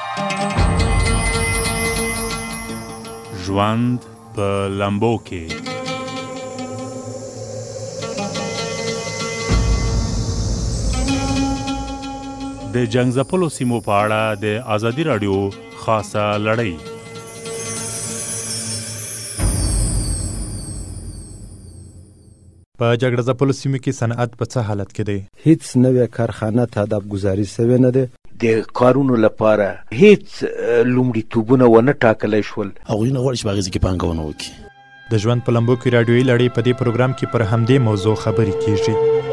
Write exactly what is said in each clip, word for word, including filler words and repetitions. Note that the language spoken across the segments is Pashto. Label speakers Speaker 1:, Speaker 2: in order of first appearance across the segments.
Speaker 1: ژوند په لمبو کې. د جنګ ځپلو سیمو په اړه د ازادي راډیو خاصه لړۍ.
Speaker 2: په جګړه ځپلو سیمو کې صنعت په څه حالت کې دی؟
Speaker 3: هیڅ نوې کارخانه تهداب گذاري شوې نه ده. د کارونو لپاره هیڅ لومړیتوبونه ونه ټاکلی شول.
Speaker 4: هغوی نه غواړي چې په هغې کې پانګونه وکړي.
Speaker 2: د ژوند په لمبو کې راډیویي لړۍ په دې پروګرام کې پر همدې موضوع خبرې کیږي.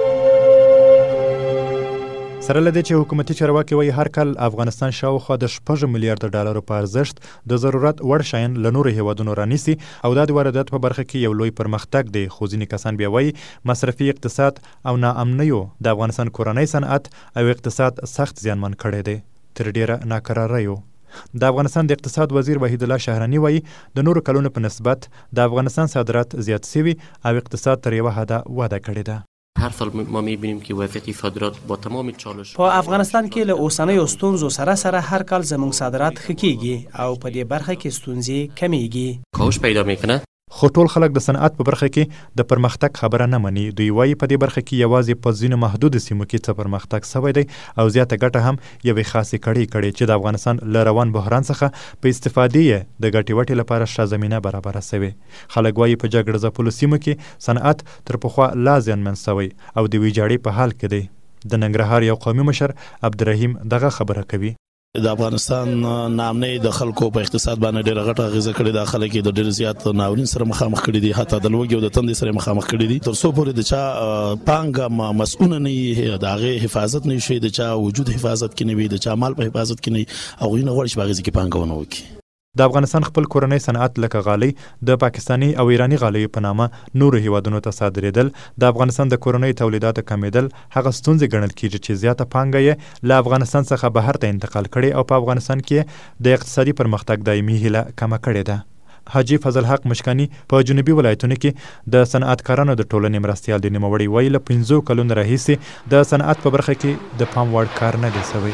Speaker 2: سره له دې چې حکومتي چارواکي وایي هر کال افغانستان شاوخوا د شپږ میلیارډ ډالرو په ارزښت د ضرورت وړ شیان له نورو هیوادونو رانیسي او دا د واردات په برخه کې یو لوی پرمختګ دی. خو ځینې کسان بیا وایي مصرفي اقتصاد او ناامنیو د افغانستان کورنی صنعت او اقتصاد سخت زیانمن کړی دی. تر ډیره ناکراریو د افغانستان د اقتصاد وزیر وحید الله شهرانی وایي د نورو کلونو په نسبت د افغانستان صادرات زیات شوي او اقتصاد تر یوه حده وده کړې ده.
Speaker 5: هر سال ما می‌بینیم که وضعیت صادرات با تمام چالش
Speaker 6: په افغانستان کې له اوسنیو ستونزو سره سره هر کال زموږ صادرات ښه کیږي او په دې برخه کې ستونزې کمیږي.
Speaker 5: کاوش پیدا میکنه.
Speaker 2: خو ټول خلک د صنعت په برخه کې د پرمختګ خبره نه مني. دوی وایي په دې برخه کې یوازې په ځینو محدودو سیمو کې څه پرمختګ شوی دی او زیاته ګټه هم یوې خاصې کړۍ کړې چې د افغانستان له روان بحران څخه په استفادې یې د ګټې وټې لپاره ښه زمینه برابره شوې. خلک وایي په جګړه ځپلو سیمو کې صنعت تر پخوا لا زیانمن شوی او د ویجاړۍ په حال کې دی. د ننګرهار یو قومي مشر عبدالرحیم دغه خبره کوي.
Speaker 4: د افغانستان ناامنۍ د خلکو په اقتصاد باندې ډېره غټه اغېزه کړې ده. خلک یې د ډېر زیات ناورین سره مخامخ کړي دي، حتی د لوږې او د تندې سره مخامخ کړي دي. تر څو پورې د چا پانګه مسؤونه نه وي، د هغې حفاظت نه شي، د چا وجود حفاظت کې نه وي، د چا مال په حفاظت کې نه وي، هغوی نه غواړي چې په هغې کې پانګونه وکړي.
Speaker 2: د افغانستان خپل کورنی صنعت لکه غالۍ د پاکستاني او ایرانی غالیو په نامه نورو هیوادونو ته صادرېدل. د افغانستان د کورنۍ تولیداتو کمیدل هغه ستونزې ګڼل کیږي چې زیاته پانګه یې له افغانستان څخه بهر ته انتقال کړي او په افغانستان کې د اقتصادي پرمختګ دایمي هیله کمه کړې ده. حاجی فضل حق مشکانی په جنوبي ولایتونو کې د صنعتکارانو د ټولنې مرستیال د نوموړي وایي له پنځو کلونو راهیسې د صنعت په برخه کې د پام وړ کار نه دی شوی.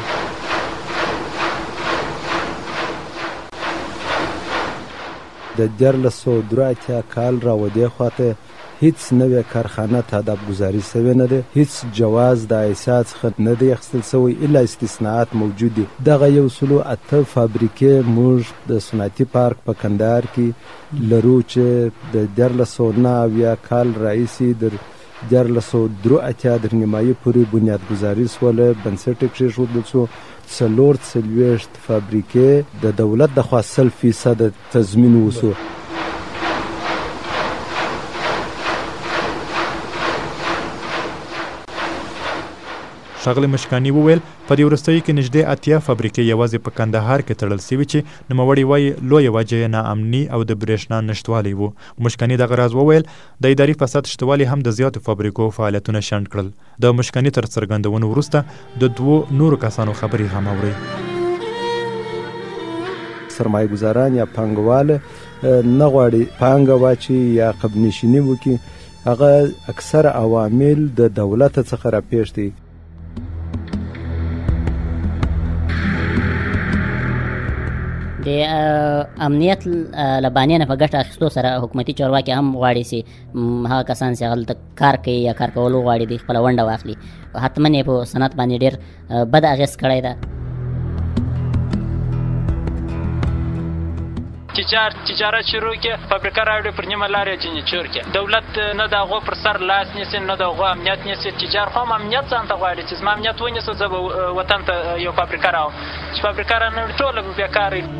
Speaker 3: د دیارلس سوه درې اتیا کال را ودې خواته هیڅ نوې کارخانه تهداب گذاري شوې نه ده. هیڅ جواز د ایسا څخه نه دی اخیستل شوی الا استثناءات موجود دي. دغه یو سلو اته فابریکې موږ د صنعتي پارک په کندهار کې لرو چې د دیارلس سوه نه اویا کال راهیسې در دیارلس سوه درې اتیا تر نیمایي پورې بنیادګذاري شوله، بنسټ یې کېښودل شو. څلور څلوېښت فابریکې د دولت د خوا سل فیصد تضمین وشو.
Speaker 2: ښاغلي مشکاني وویل په دې وروستیو کې نږدې اتیا فابریکې یوازې په کندهار کې تړل شوي چې نوموړي وایي لویه وجه یې ناامني او د برېښنا نشتوالی و. مشکاني دغه راز وویل د اداري فساد شتوالی هم د زیاتو فابریکو فعالیتونه شنډ کړل. د مشکاني تر څرګندونو وروسته د دوو نورو کسانو خبرې هم اورئ.
Speaker 3: سرمایه گذاران یا پانګواله نه غواړي پانګه واچي یا قبنشیني وکړي. هغه اکثر عوامل د دولت څخه راپېښ دي.
Speaker 7: د امنیت لبانیه نه په ګټه اخیستو سره حکومتي چارواکي هم غواړي چې هغه کسان چې هلته کار کوي یا کار کولو غواړي د خپله ونډه واخلي. حتما یې په صنعت باندې ډېر بد اغېز کړی ده.
Speaker 8: تجارت تجارت شروع کې فابریکه راوړي پر نیمه لار یې ځینې چور کې دولت نه د هغو پر سر لاس نیسي نه د هغو امنیت نیسي. تجار خو هم امنیت ځان ته غواړي چې زما امنیت ونیسه زه به وطن ته یو فابریکه راوړم. چې فابریکه رانوړي ټوله به بېکاره وي.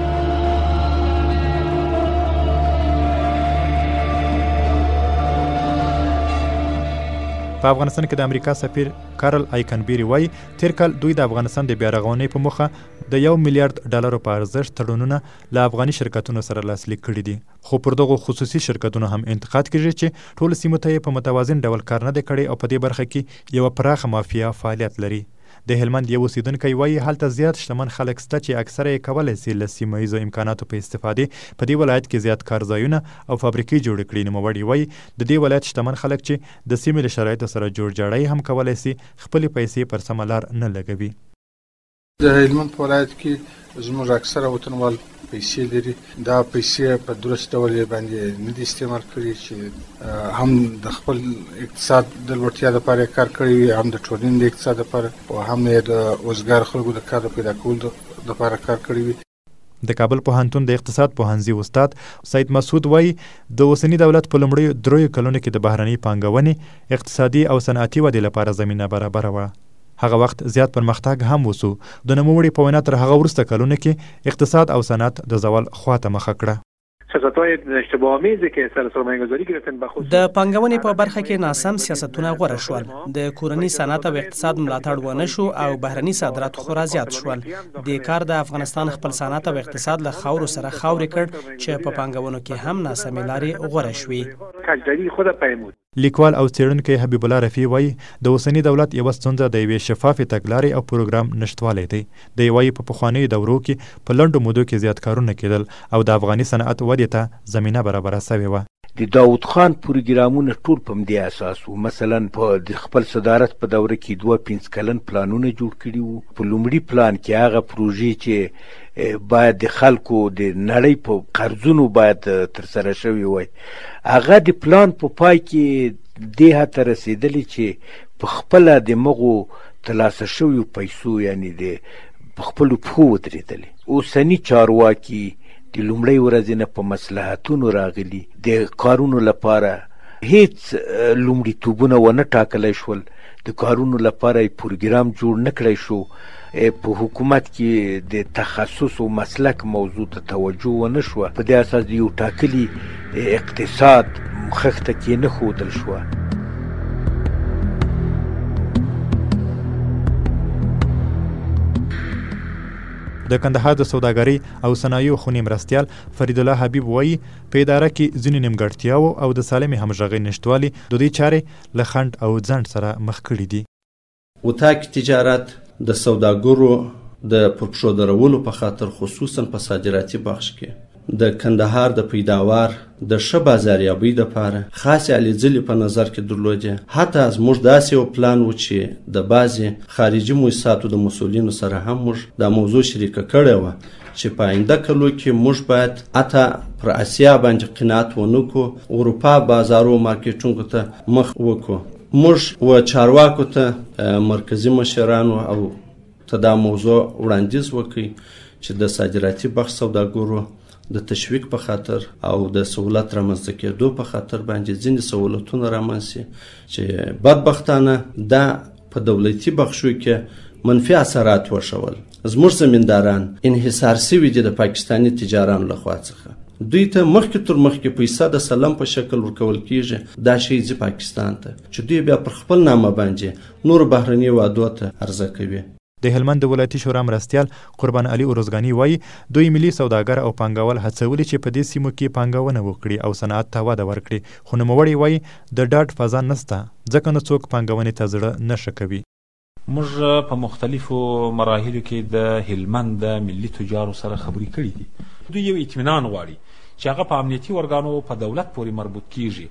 Speaker 2: په افغانستان کې د امریکا سفیر کارل آیکنبیری وایي تیر کال دوی د افغانستان د بیارغونې په موخه د یو میلیارډ ډالرو په ارزښت تړونونه له افغاني شرکتونو سره لاسلیک کړي دي. خو پر دغو خصوصي شرکتونو هم انتقاد کیږي چې ټولو سیمو ته یې په متوازن ډول کار نه دی کړی او په دې برخه کې یوه پراخه مافیا فعالیت لري. د هلمند یو اوسیدونکی وایي هلته زیات شتمن خلک شته چې اکثره یې کولی سي له سیمه ییزو امکاناتو په استفادې په دې ولایت کې زیات کارځایونه او فابریکې جوړې کړي. نوموړي وایي د دې ولایت شتمن خلک چې د سیمې له شرایطو سره جوړ جاړی هم کولی سي خپلې پیسې پر سمه لار نه لګوي.
Speaker 9: د هلمند په ولایت کې زموږ اکثره وطنوال پیسې لري، دا پیسې په درست ډول باندې نه دي استعمال کړي چې هم د خپل اقتصاد د لوړتیا لپاره کار کړی، هم د ټولنې د اقتصاد لپاره او هم د وزګار خلکو د کار پیدا کولو لپاره کار کړی وي.
Speaker 2: د کابل پوهنتون د اقتصاد پوهنځي استاد سید مسعود وایي د اوسني دولت په لومړیو دریو کلونو کې د بهرنۍ پانګونې اقتصادي او صنعتي ودې لپاره زمینه برابره وه. هغه وخت زیات پرمختګ هم وسو. د نوموړي په وینا تر هغه وروسته کلونو کې اقتصاد او صنعت د زوال خواته مخه کړه.
Speaker 6: د پانګونې په برخه کې ناسم سیاستونه غوره شول، د کورني صنعت او اقتصاد ملاتړ ونه شو او بهرني صادرات خورا زیات شول. د کار د افغانستان خپل صنعت او اقتصاد له خاورو سره خاورې کړ چې په پانګونو کې هم ناسمې لارې غوره شوې.
Speaker 2: لیکوال او څېړونکی حبیب الله رفیع وایي د اوسني دولت یوه ستونزه د یوې شفافې تګلارې او پروګرام نشتوالی دی. دی وایي په پخوانیو دورو کې په لنډو مودو کې زیات کارونه کېدل او د افغاني صنعت ودې ته زمینه برابره سوې وه.
Speaker 10: د داود خان پروګرامونه ټول په همدې اساس وو. مثلا په د خپل صدارت په دوره کې دوه پنځه کلن پلانونه جوړ کړي وو. په لومړي پلان کې هغه پروژې چې باید د خلکو د نړۍ په قرضونو باید ترسره شوي وای، هغه د پلان په پای کې دې حته رسېدلې چې په خپله د مغو ترلاسه شویو پیسو یعنې د په خپلو پښو ودرېدلې. اوسني چارواکي د لومړۍ ورځې نه په مصلحتونو راغلي، د کارونو لپاره هیڅ لومړیتوبونه ونه ټاکلی شول، د کارونو لپاره یې پروګرام جوړ نه کړی شو. په حکومت کې د تخصص او مسلک موضوع ته توجه ونه شوه. په دې اساس د یو ټاکلي اقتصاد خښته کې نه ښودل شوه.
Speaker 2: د کندهار د سوداګرۍ او صنایعو خونې مرستیال فرید الله حبیب وایي په اداره کې ځینې نیمګړتیاوو او د سالمې همغږۍ نشتوالي د دې چارې له خنډ او ځنډ سره مخ کړي دي.
Speaker 11: اتاق تجارت د سوداګرو د پرپښو درولو په خاطر خصوصا په صادراتي بخش کې د کندهار د پیداوار د ښه بازاریابۍ دپاره خاصې هلې ځلې په نظر کې درلودې. حتی زموږ داسې یو پلان و چې د بعضې خارجي مؤسساتو د مسؤلینو سره هم موږ دا موضوع شریکه کړې وه چې په آینده کلو کې موږ باید حتی پر اسیا باندې قناعت ونه کړو، اروپا بازارو مارکیټونو ته مخ وکړو. موږ و چارواکو ته مرکزي مشرانو او ته دا موضوع وړاندیز وکړي چې د صادراتي بخش سوداګرو د تشویق په خاطر او د سهولت رامنځته کېدو په خاطر باندې ځینې سهولتونه رامنځ شي چې بدبختانه دا په دولتي بخشو کې منفي اثرات وښول. زموږ زمینداران انحصار سوي دي د پاکستاني تجارانو لخوا څخه. دوی ته مخکې تر مخکې پیسه د سلم په شکل ورکول کیږي، دا شی ځي پاکستان ته چې دوی بیا پر خپل نامه باندې نور بهرني وعدو ته عرضه کوي.
Speaker 2: د هلمند د ولایتي شورا مرستیال قربان علي اورزګاني وایي دوی ملي سوداګر او پانګوال هڅولي چې په دې سیمو کې پانګونه وکړي او صنعت ته وده ورکړي، خو نوموړی وایي د ډاډ فضا نسته ځکه نو څوک پانګونې ته زړه نشه کوي.
Speaker 12: موږ په مختلفو مراحلو کې د هلمند د ملي تجارو سره خبرې کړې دي. دوی یو اطمینان غواړي چې هغه په امنیتي ارګانو په دولت پورې مربوط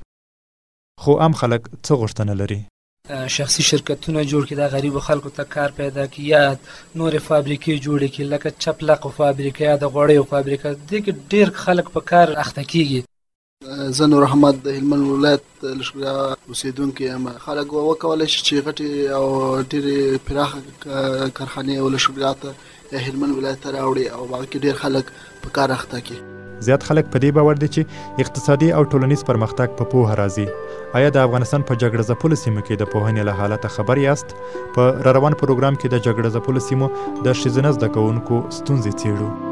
Speaker 12: کیږي.
Speaker 2: خو عام خلک څه غوښتنه لري؟
Speaker 13: شخصي شرکتونه جوړ کړي، د غریبو خلکو ته کار پیدا کړي، یا نورې فابریکې جوړې کړي لکه چپلقو فابریکه یا د غوړیو فابریکه. دې کې ډېر خلک په کار اخته کیږي.
Speaker 14: زه نور احمد د هلمند ولایت لشکریا اوسېدونکی یم. خلک وکولی شي چې غټې او ډېرې پراخه کارخانې ولشکریا ته هلمند ولایت ته راوړي او هغه کې ډېر خلک په کار اخته کړي.
Speaker 2: زیات خلک په دې باور دي چې اقتصادي او ټولنیز پرمختګ په پوهه راځي. آیا د افغانستان په جګړه ځپلو سیمو کې د پوهنې له حالته خبر یاست؟ په راروان پروګرام کې د جګړه ځپلو سیمو د ښځینه زده کوونکو ستونزې څیړو.